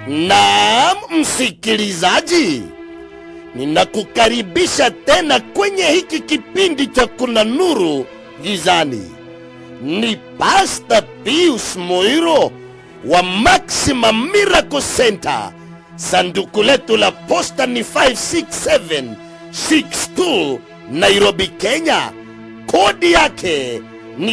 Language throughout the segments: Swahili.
Naam msikilizaji, ninakukaribisha tena kwenye hiki kipindi cha Kuna Nuru Gizani. Ni Pastor Pius Moiro wa Maximum Miracle Center. Sanduku letu la posta ni 56762 Nairobi, Kenya. Kodi yake ni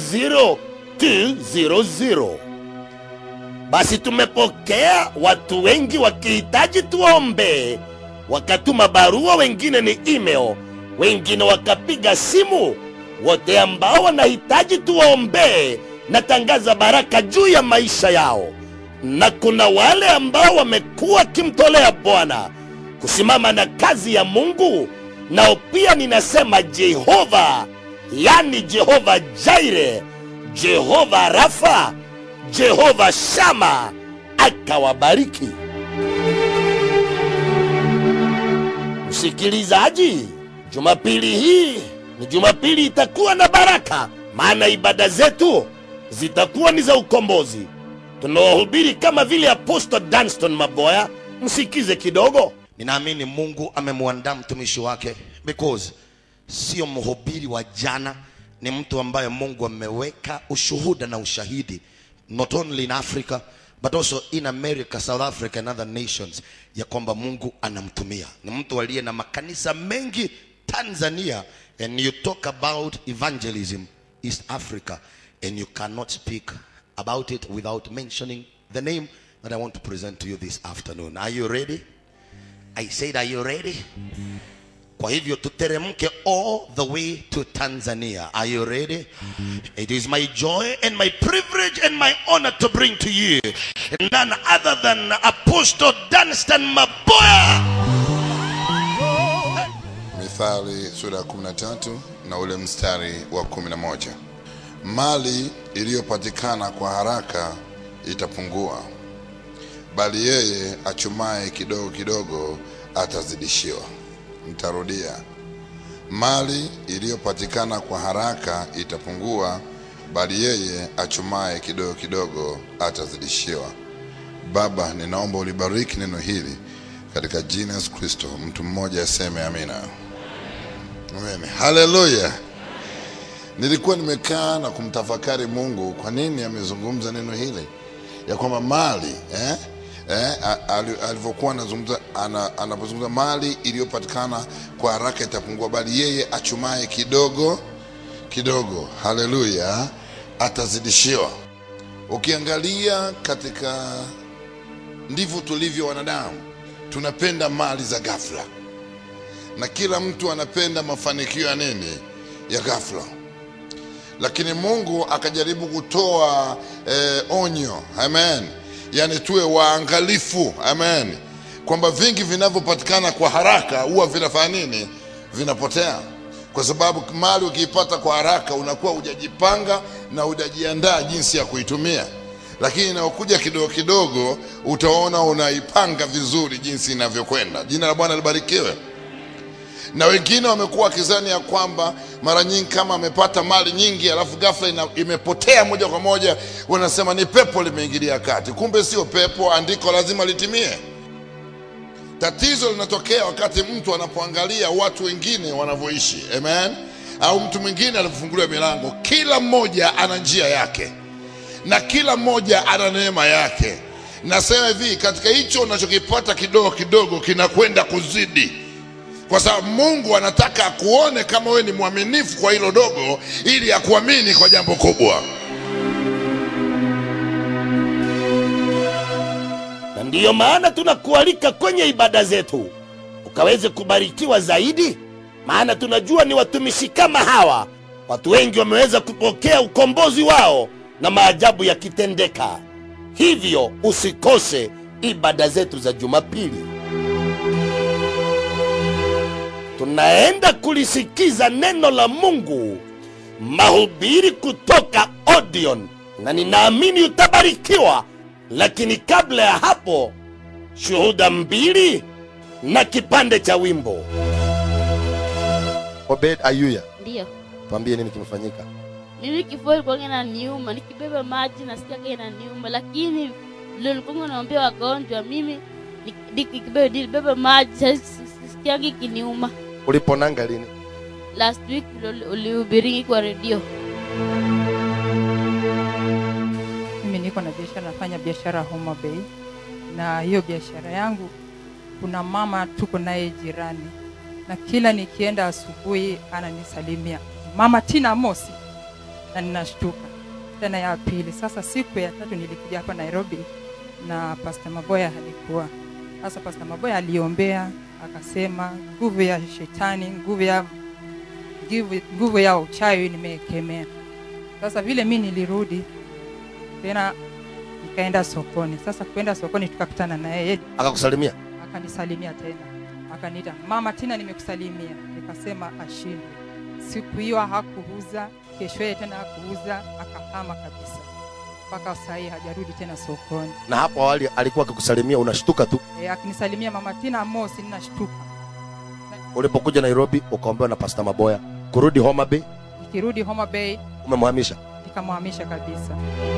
00200. Basi tumepokea watu wengi wakihitaji tuombe. Wakatuma barua, wengine ni email, wengine wakapiga simu. Wote ambao wanahitaji tuombe, natangaza baraka juu ya maisha yao. Na kuna wale ambao wamekuwa kimtolea Bwana kusimama na kazi ya Mungu, nao pia ninasema Jehova, yani Jehova Jaire, Jehova Rafa, Jehova Shama akawabariki. Msikilizaji, Jumapili hii ni Jumapili itakuwa na baraka, maana ibada zetu zitakuwa ni za ukombozi. Tunawahubiri kama vile Apostle Dunstan Maboya. Msikize kidogo. Ninaamini Mungu amemwandaa mtumishi wake, because sio mhubiri wa jana, ni mtu ambaye Mungu ameweka ushuhuda na ushahidi, not only in Africa but also in America, South Africa and other nations, ya kwamba Mungu anamtumia. Ni mtu aliye na makanisa mengi Tanzania, and you talk about evangelism East Africa, and you cannot speak about it without mentioning the name that I want to present to you this afternoon. Are you ready? I said, are you ready? Kwa hivyo tuteremke all the way to Tanzania. Are you ready? It is my joy and my privilege and my honor to bring to you none other than Apostle Dunstan Maboya. Mithali sura ya 13 na ule mstari wa 11. Mali iliyopatikana kwa haraka itapungua, bali yeye achumaye kidogo kidogo atazidishiwa. Nitarudia. Mali iliyopatikana kwa haraka itapungua, bali yeye achumaye kidogo kidogo atazidishiwa. Baba, ninaomba ulibariki neno hili katika jina la Yesu Kristo. Mtu mmoja aseme amina. Amen. Hallelujah. Nilikuwa nimekaa na kumtafakari Mungu kwa nini amezungumza neno hili ya kwamba mali alivyokuwa anapozungumza mali iliyopatikana kwa haraka itapungua, bali yeye achumaye kidogo kidogo, haleluya, atazidishiwa. Ukiangalia katika, ndivyo tulivyo wanadamu, tunapenda mali za ghafla, na kila mtu anapenda mafanikio ya nini? Ya ghafla. Lakini Mungu akajaribu kutoa onyo, amen, yani tuwe waangalifu, amen, kwamba vingi vinavyopatikana kwa haraka huwa vinafanya nini? Vinapotea. Kwa sababu mali ukiipata kwa haraka unakuwa hujajipanga na hujajiandaa jinsi ya kuitumia, lakini inaokuja kidogo kidogo utaona unaipanga vizuri jinsi inavyokwenda. Jina la Bwana libarikiwe. Na wengine wamekuwa kizani ya kwamba mara nyingi kama amepata mali nyingi alafu ghafla imepotea moja kwa moja, wanasema ni pepo limeingilia kati. Kumbe sio pepo, andiko lazima litimie. Tatizo linatokea wakati mtu anapoangalia watu wengine wanavyoishi, amen, au mtu mwingine alifungulia milango. Kila mmoja ana njia yake na kila mmoja ana neema yake. Nasema hivi, katika hicho unachokipata kidogo kidogo kinakwenda kuzidi, kwa sababu Mungu anataka akuone kama wewe ni mwaminifu kwa hilo dogo, ili akuamini kwa jambo kubwa. Na ndiyo maana tunakualika kwenye ibada zetu ukaweze kubarikiwa zaidi, maana tunajua ni watumishi kama hawa watu wengi wameweza kupokea ukombozi wao na maajabu yakitendeka. Hivyo usikose ibada zetu za Jumapili. Tunaenda kulisikiza neno la Mungu, mahubiri kutoka Odeon, na ninaamini utabarikiwa. Lakini kabla ya hapo, shuhuda mbili na kipande cha wimbo. Obed Ayuya, Ndio. tuambie nini kimefanyika? Mimi kifua kilikuwa kinaniuma, nikibeba maji nasikia kinaniuma, lakini Nilikuwa naambia wagonjwa mimi nibebe maji sisikiagi kiniuma. Uliponanga lini? Last week ulihubiri kwa radio. Mimi niko na biashara, nafanya biashara Homa Bay. Na hiyo biashara yangu kuna mama tuko naye jirani. Na kila nikienda asubuhi ananisalimia, Mama Tina Mosi, na ninashtuka. Tena ya pili, sasa siku ya tatu nilikuja hapa Nairobi na Pastor Maboya alikuwa. Sasa Pastor Maboya aliombea, akasema nguvu ya shetani, nguvu ya uchawi nimekemea. Sasa vile mimi nilirudi tena nikaenda sokoni. Sasa kwenda sokoni tukakutana na yeye. Akakusalimia? Akanisalimia tena. Akaniita, Mama Tina nimekusalimia. Nikasema ashinde. Siku hiyo hakuuza, kesho yeye tena hakuuza, akahama kabisa. Mpaka sasa hajarudi tena sokoni. Na hapo awali alikuwa akikusalimia unashtuka tu? Akinisalimia Mama Tina Mosi ninashtuka. Ulipokuja Nairobi ukaombewa na Pastor Maboya kurudi Homa Bay? Nikirudi Homa Bay umemhamisha? Nikamhamisha kabisa.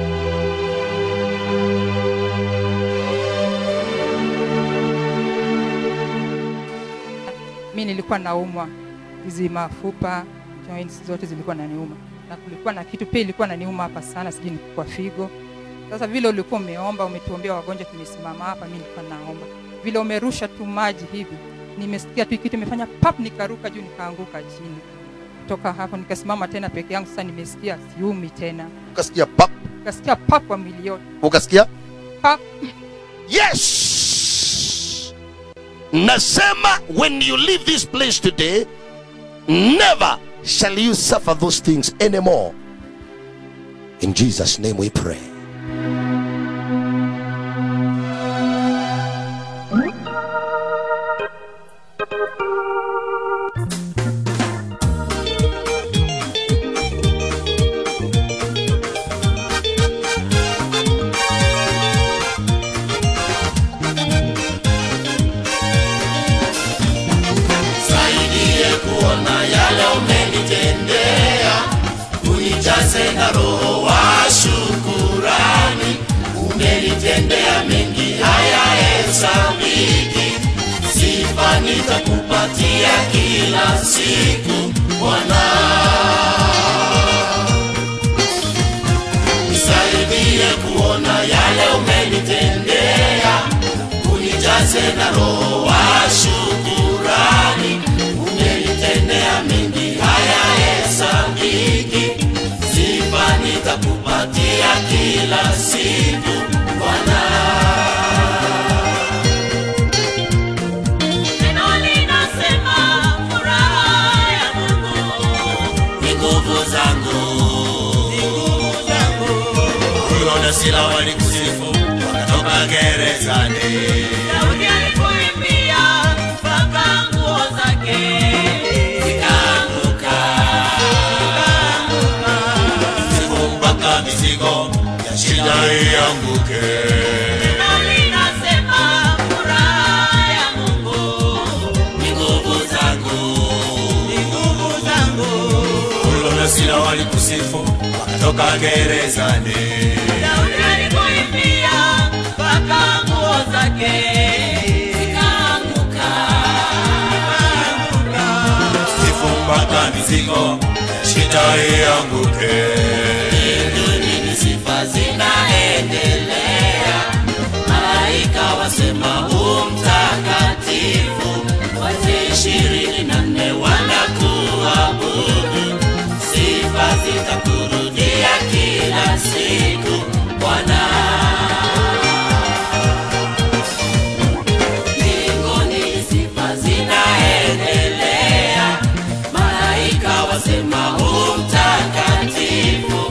Mimi nilikuwa naumwa hizi mafupa, joints zote zilikuwa naniuma. Na kulikuwa na kitu pia ilikuwa naniuma hapa sana, sijui ni kwa figo. Sasa vile ulikuwa umeomba, umetuombea wagonjwa, tumesimama hapa, mimi nilikuwa naomba. Vile umerusha tu maji hivi, nimesikia tu kitu imefanya pap, nikaruka juu nikaanguka chini. Kutoka hapo nikasimama tena peke yangu, sasa nimesikia siumi tena. Ukasikia pap? Ukasikia pap kwa mwili yote. Ukasikia pap? Yes! Nasema, when you leave this place today, never shall you suffer those things anymore. In Jesus' name we pray. Na roho wa shukurani, umenitendea mengi hayahesabiki. Sifa nitakupatia kila siku Bwana. Nisaidie kuona yale umenitendea, unijaze na roho wa shukurani, umenitendea mengi hayahesabiki. Sifa nitakupatia kila siku Bwana. Neno linasema furaha ya Mungu ni nguvu zangu, ni nguvu zangu. Paulo na Sila walikusifu wakatoka gerezani. Daudi alipoimbia mpaka nguo zake mizigo ya shida ianguke. Neno linasema furaha ya Mungu ni nguvu zangu, ni nguvu zangu. Paulo na Sila walikusifu wakatoka gerezani. Daudi alipoimbia mpaka nguo zake zikaanguka. Sifu mpaka mizigo ya shida ianguke. Sifa zinaendelea, malaika wasema mtakatifu, wazee 24 wanakuabudu. Sifa zitakurudia kila siku Bwana. Mbinguni sifa zinaendelea, malaika wasema mtakatifu,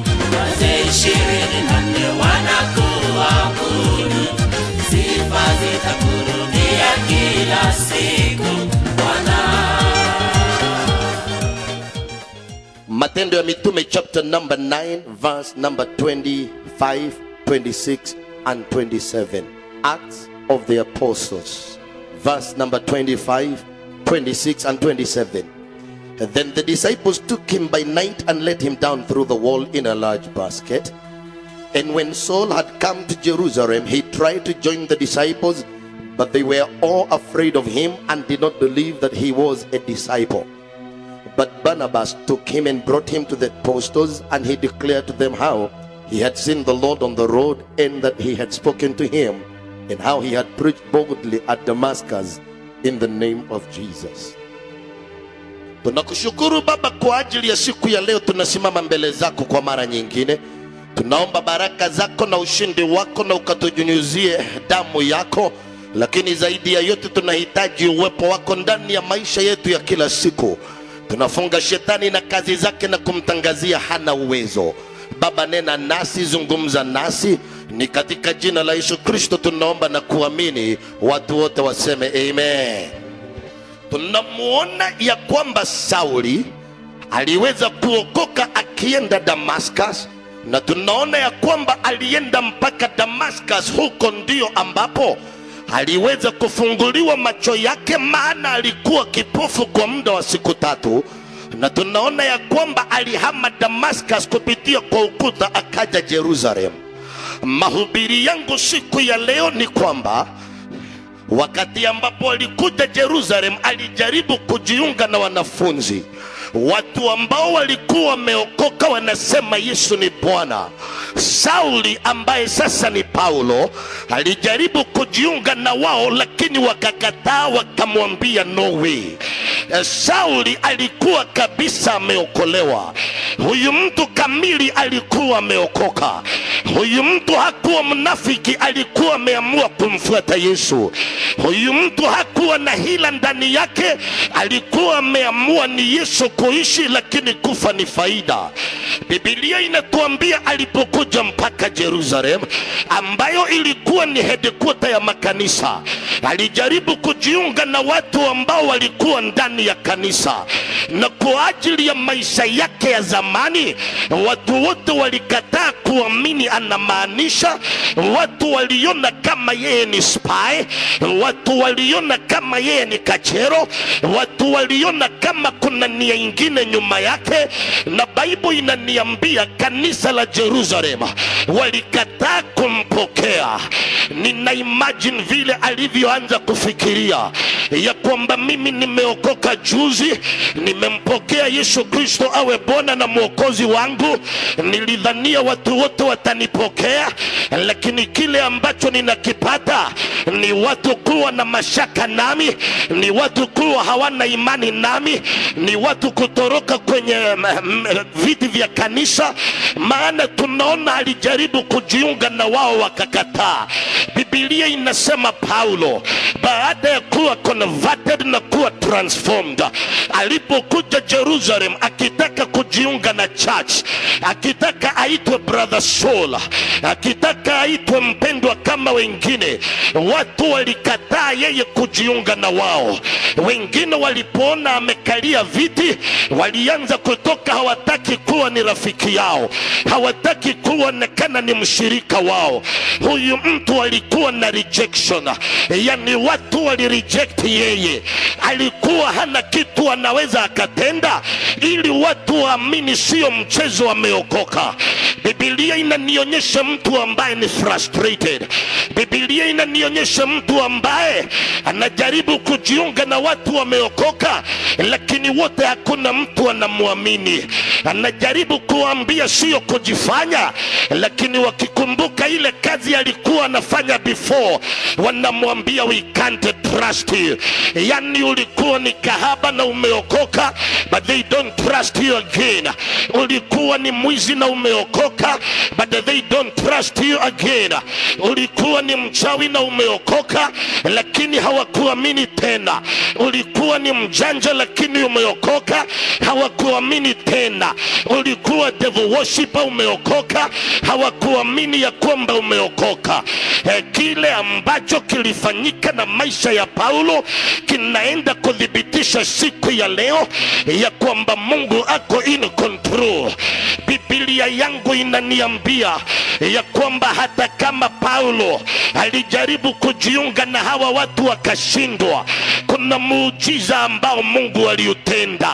24 wanakuabudu. Sifa zitakurudia kila siku Bwana. Matendo ya Mitume chapter number 9 verse number 25, 26 and 27. Acts of the Apostles verse number 25, 26 and 27. And then the disciples took him by night and let him down through the wall in a large basket. And when Saul had come to Jerusalem, he tried to join the disciples, but they were all afraid of him and did not believe that he was a disciple. But Barnabas took him and brought him to the apostles, and he declared to them how he had seen the Lord on the road, and that he had spoken to him, and how he had preached boldly at Damascus in the name of Jesus. Tunakushukuru Baba kwa ajili ya siku ya leo. Tunasimama mbele zako kwa mara nyingine. Tunaomba baraka zako na ushindi wako, na ukatujunyuzie damu yako. Lakini zaidi ya yote tunahitaji uwepo wako ndani ya maisha yetu ya kila siku. Tunafunga shetani na kazi zake na kumtangazia hana uwezo. Baba, nena nasi, zungumza nasi. Ni katika jina la Yesu Kristo tunaomba na kuamini. Watu wote waseme amen. Tunamuona ya kwamba Sauli aliweza kuokoka akienda Damascus, na tunaona ya kwamba alienda mpaka Damascus. Huko ndio ambapo aliweza kufunguliwa macho yake, maana alikuwa kipofu kwa muda wa siku 3. Na tunaona ya kwamba alihama Damascus kupitia kwa ukuta akaja Jerusalem. Mahubiri yangu siku ya leo ni kwamba wakati ambapo alikuja Jerusalem, alijaribu kujiunga na wanafunzi, watu ambao walikuwa wameokoka wanasema Yesu ni Bwana. Sauli ambaye sasa ni Paulo alijaribu kujiunga na wao, lakini wakakataa, wakamwambia no way. Sauli alikuwa kabisa ameokolewa. Huyu mtu kamili alikuwa ameokoka. Huyu mtu hakuwa mnafiki, alikuwa ameamua kumfuata Yesu. Huyu mtu hakuwa na hila ndani yake, alikuwa ameamua ni Yesu kuishi, lakini kufa ni faida. Biblia inatuambia alipokuja mpaka Jerusalem, ambayo ilikuwa ni headquarter ya makanisa, alijaribu kujiunga na watu ambao walikuwa ndani ya kanisa, na kwa ajili ya maisha yake ya zamani watu wote walikataa kuamini anamaanisha. Watu waliona kama yeye ni spy, watu waliona kama yeye ni kachero, watu waliona kama kuna nia ingine nyuma yake. Na Bible inaniambia kanisa la Jerusalem walikataa kumpokea. Nina imagine vile alivyoanza kufikiria ya kwamba mimi nimeokoka juzi, nimempokea Yesu Kristo awe Bwana na Mwokozi wangu, nilidhania watu wote watanipokea, lakini kile ambacho ninakipata ni watu kuwa na mashaka nami, ni watu kuwa hawana imani nami, ni watu kutoroka kwenye viti vya kanisa. Maana tunaona alijaribu kujiunga na wao wakakataa. Biblia inasema Paulo baada ya kuwa converted na kuwa transformed, alipokuja Jerusalem akitaka kujiunga na church, akitaka aitwe brother Saul, akitaka aitwe mpendwa kama wengine, watu walikataa yeye kujiunga na wao. Wengine walipoona amekalia viti walianza kutoka, hawataki kuwa ni rafiki yao, hawataki kuonekana ni mshirika wao. Huyu mtu alikuwa na rejection, yani watu walireject yeye. Alikuwa hana kitu anaweza akatenda ili watu waamini sio mchezo, ameokoka. Biblia inanionyesha mtu ambaye ni frustrated. Biblia inanionyesha mtu ambaye anajaribu kujiunga na watu wameokoka, lakini wote hakuna mtu anamwamini. Anajaribu kuambia sio kujifanya, lakini wakikumbuka ile kazi alikuwa anafanya before, wanamwambia we can't trust you. Yani ulikuwa ni kahaba na umeokoka, but they don't trust you again. Ulikuwa ni mwizi na umeokoka, but they don't trust you again. Ulikuwa ni mchawi na umeokoka, lakini hawakuamini tena. Ulikuwa ni mjanja lakini umeokoka, hawakuamini tena. Ulikuwa devil worshiper, umeokoka, hawakuamini ya kwamba umeokoka. Kile ambacho kilifanyika na maisha ya Paulo kinaenda kudhibitisha siku ya leo ya kwamba Mungu ako in control. Biblia yangu inaniambia ya kwamba hata kama Paulo alijaribu kujiunga na hawa watu wakashindwa, kuna muujiza ambao Mungu aliutenda.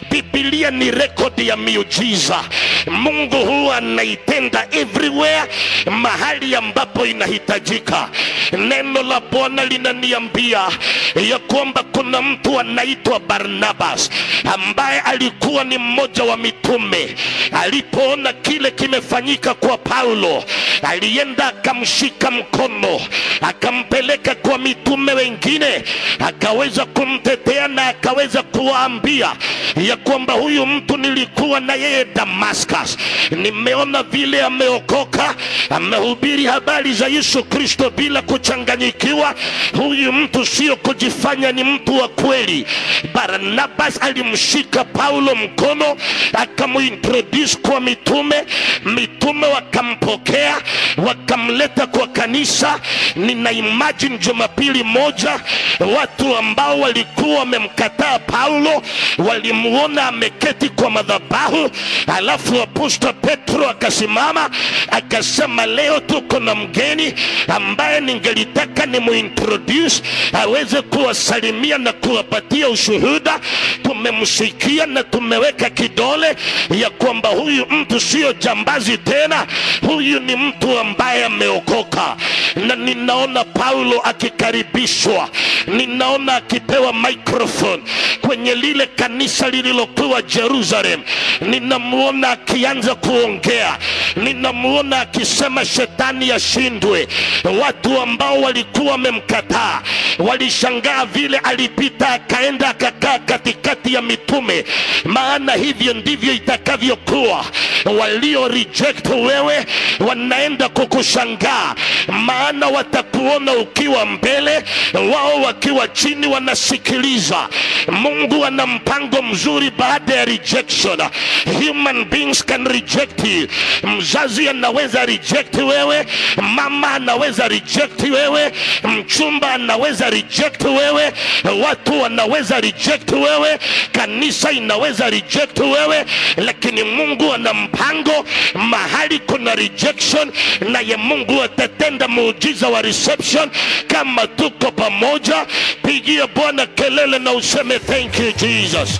Biblia ni rekodi ya miujiza. Mungu huwa anaitenda everywhere, mahali ambapo inahitajika. Neno la Bwana linaniambia ya kwamba kuna mtu anaitwa Barnabas ambaye alikuwa ni mmoja wa mitume. Alipoona kile kimefanyika kwa Paulo, alienda akamshika mkono, akampeleka kwa mitume wengine, akaweza kumtetea na akaweza kuwaambia ya kwamba huyu mtu nilikuwa na yeye Damascus, nimeona vile ameokoka, amehubiri habari za Yesu Kristo bila kuchanganyikiwa. Huyu mtu sio kujifanya ni mtu wa kweli. Barnabas alimshika Paulo mkono, akamuintroduce kwa mitume. Mitume wakampokea, wakamleta kwa kanisa. Nina imagine Jumapili moja, watu ambao walikuwa wamemkataa Paulo walimuona ameketi kwa madhabahu, alafu Apostle Petro akasimama akasema, leo tuko na mgeni ambaye ningelitaka ni muintroduce aweze kuwasalimia na kuwapatia ushuhuda. Tumemsikia na tumeweka kidole ya kwamba huyu mtu sio jambazi tena, huyu ni mtu ambaye ameokoka. Na ninaona Paulo akikaribishwa, ninaona akipewa microphone kwenye lile kanisa lililokuwa Jerusalem. Ninamuona akianza kuongea, ninamuona akisema shetani ashindwe. Watu ambao walikuwa wamemkataa walishangaa vile alipita akaenda akakaa katikati ya mitume, maana hivyo ndivyo itakavyokuwa. Walio reject wewe wanaenda kukushangaa, maana watakuona ukiwa mbele, wao wakiwa chini wanasikiliza. Mungu ana mpango mzuri baada ya rejection. Human beings can reject you. Mzazi anaweza reject wewe, mama anaweza reject wewe, mchumba anaweza reject wewe, watu wanaweza reject wewe, kanisa inaweza reject wewe, lakini Mungu ana mpango. Mahali kuna rejection, na ye Mungu atatenda muujiza wa reception. Kama tuko pamoja, pigia Bwana kelele na useme thank you Jesus.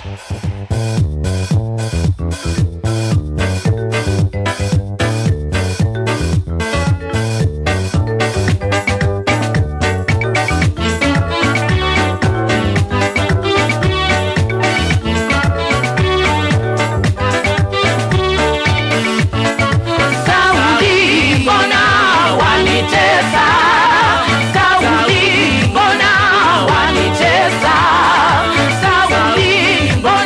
Sauli, mbona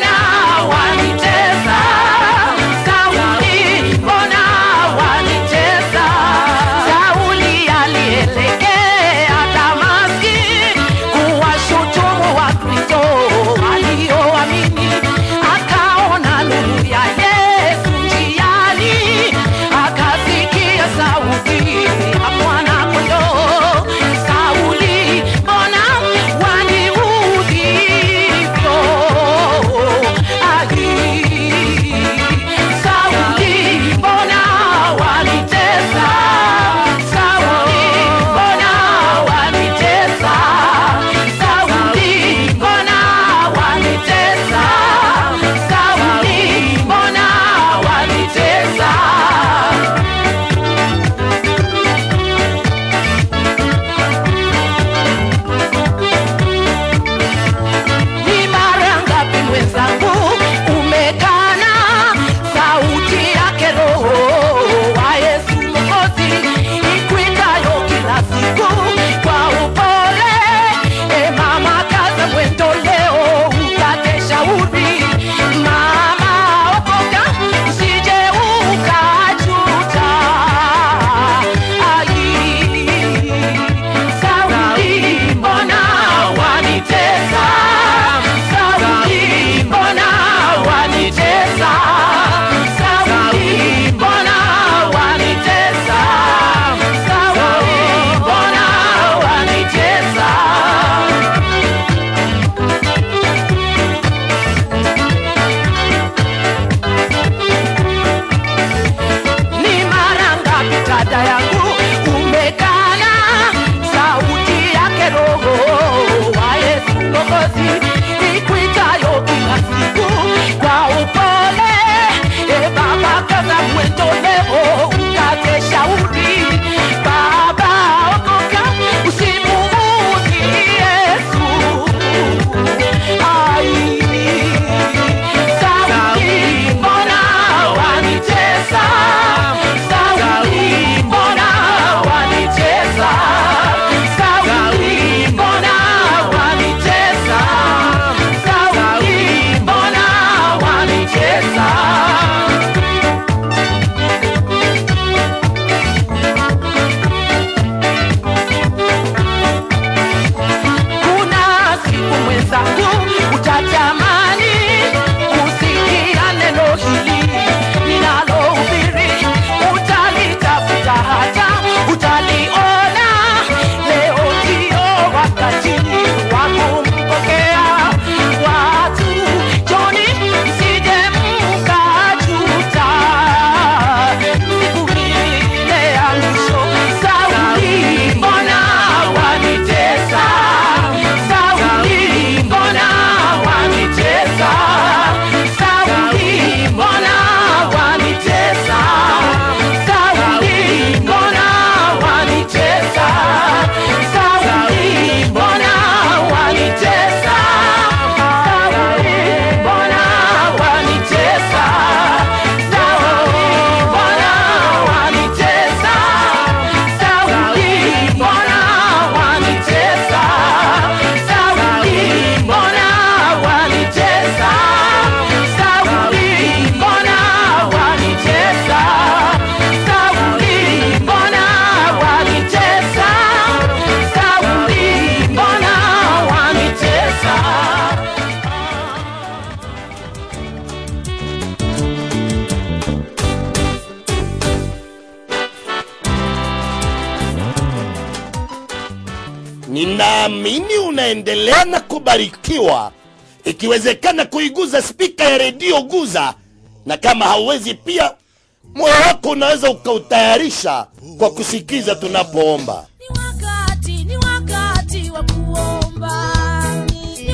Ninaamini unaendelea na kubarikiwa. Ikiwezekana kuiguza spika ya redio, guza, na kama hauwezi pia moyo wako unaweza ukautayarisha kwa kusikiza tunapoomba. Ni wakati wa kuomba. Ni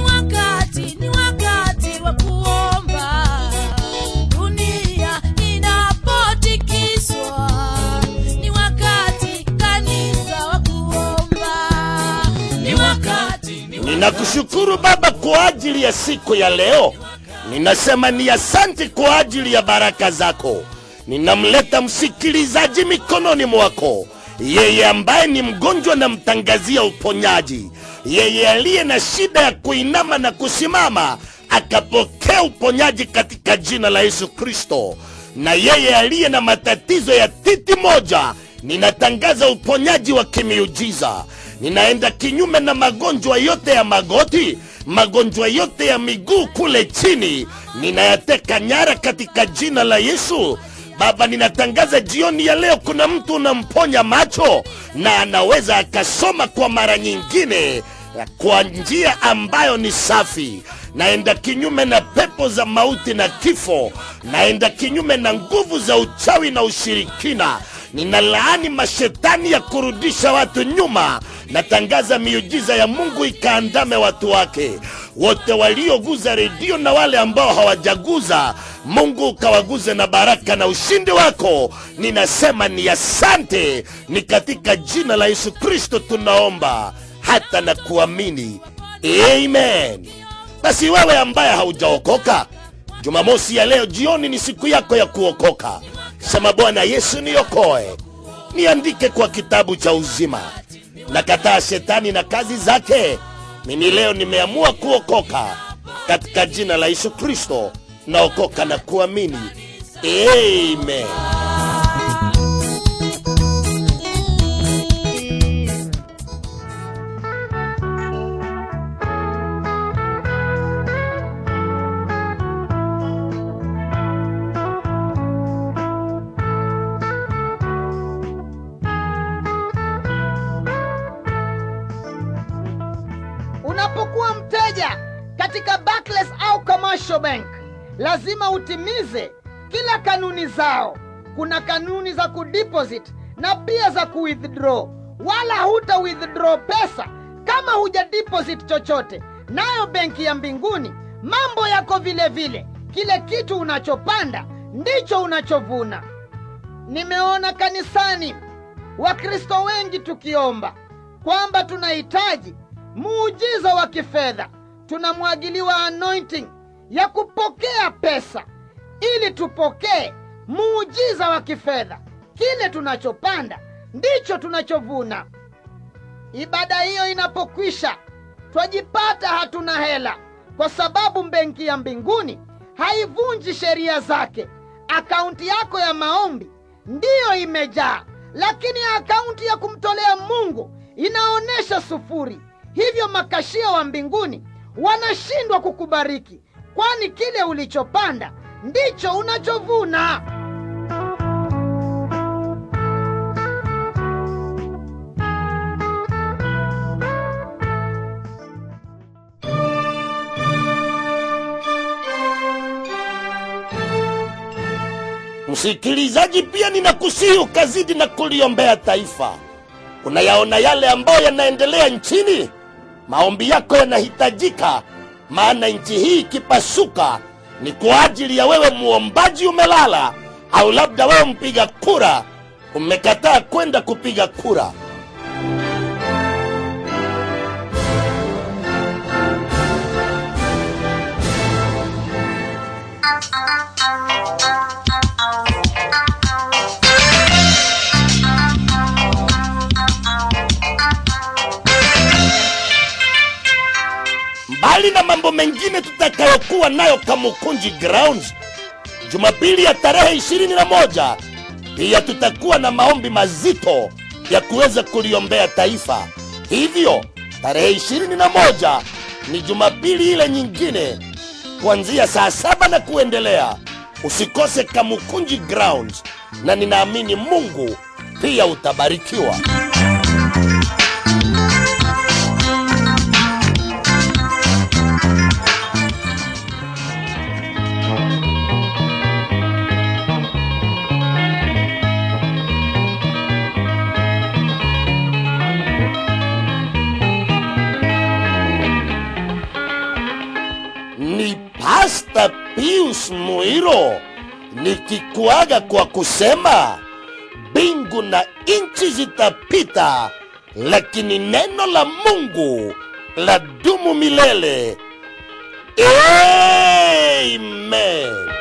wakati wa kuomba. Dunia inapotikiswa. Ni wakati kanisa wa kuomba. Ni wakati. Ninakushukuru Baba kwa ajili ya siku ya leo. Ninasema ni asante kwa ajili ya baraka zako. Ninamleta msikilizaji mikononi mwako. Yeye ambaye ni mgonjwa na mtangazia uponyaji. Yeye aliye na shida ya kuinama na kusimama akapokea uponyaji katika jina la Yesu Kristo. Na yeye aliye na matatizo ya titi moja, ninatangaza uponyaji wa kimiujiza. Ninaenda kinyume na magonjwa yote ya magoti, magonjwa yote ya miguu kule chini, ninayateka nyara katika jina la Yesu. Baba, ninatangaza jioni ya leo kuna mtu unamponya macho na anaweza akasoma kwa mara nyingine kwa njia ambayo ni safi. Naenda kinyume na pepo za mauti na kifo. Naenda kinyume na nguvu za uchawi na ushirikina. Ninalaani mashetani ya kurudisha watu nyuma. Natangaza miujiza ya Mungu ikaandame watu wake. Wote walioguza redio na wale ambao hawajaguza, Mungu ukawaguze na baraka na ushindi wako. Ninasema ni asante. Ni katika jina la Yesu Kristo tunaomba hata na kuamini. Amen. Basi wewe ambaye haujaokoka, Jumamosi ya leo jioni ni siku yako ya kuokoka. Sema, Bwana Yesu niokoe, niandike kwa kitabu cha uzima. Nakataa shetani na kazi zake. Mimi leo nimeamua kuokoka katika jina la Yesu Kristo. Naokoka na kuamini. Amen. Unapokuwa mteja katika Barclays au Commercial Bank, lazima utimize kila kanuni zao. Kuna kanuni za kudeposit na pia za kuwithdraw. Wala huta withdraw pesa kama huja deposit chochote. Nayo benki ya mbinguni mambo yako vile vile. Kile kitu unachopanda ndicho unachovuna. Nimeona kanisani Wakristo wengi tukiomba kwamba tunahitaji muujiza wa kifedha. Tunamwagiliwa anointing ya kupokea pesa ili tupokee muujiza wa kifedha. Kile tunachopanda ndicho tunachovuna. Ibada hiyo inapokwisha, twajipata hatuna hela, kwa sababu benki ya mbinguni haivunji sheria zake. Akaunti yako ya maombi ndiyo imejaa, lakini akaunti ya kumtolea Mungu inaonesha sufuri. Hivyo makashia wa mbinguni wanashindwa kukubariki, kwani kile ulichopanda ndicho unachovuna. Msikilizaji, pia ninakusihi ukazidi na kuliombea taifa. Unayaona yale ambayo yanaendelea nchini? Maombi yako yanahitajika, maana nchi hii ikipasuka ni kwa ajili ya wewe muombaji umelala, au labda wewe mpiga kura umekataa kwenda kupiga kura. Mbali na mambo mengine tutakayokuwa nayo Kamukunji Grounds Jumapili ya tarehe 21, pia tutakuwa na maombi mazito ya kuweza kuliombea taifa. Hivyo tarehe 21 ni Jumapili ile nyingine, kuanzia saa 7 na kuendelea. Usikose Kamukunji Grounds, na ninaamini Mungu pia utabarikiwa. Pius Muiro nikikuaga kwa kusema mbingu na nchi zitapita, lakini neno la Mungu la dumu milele. Amen.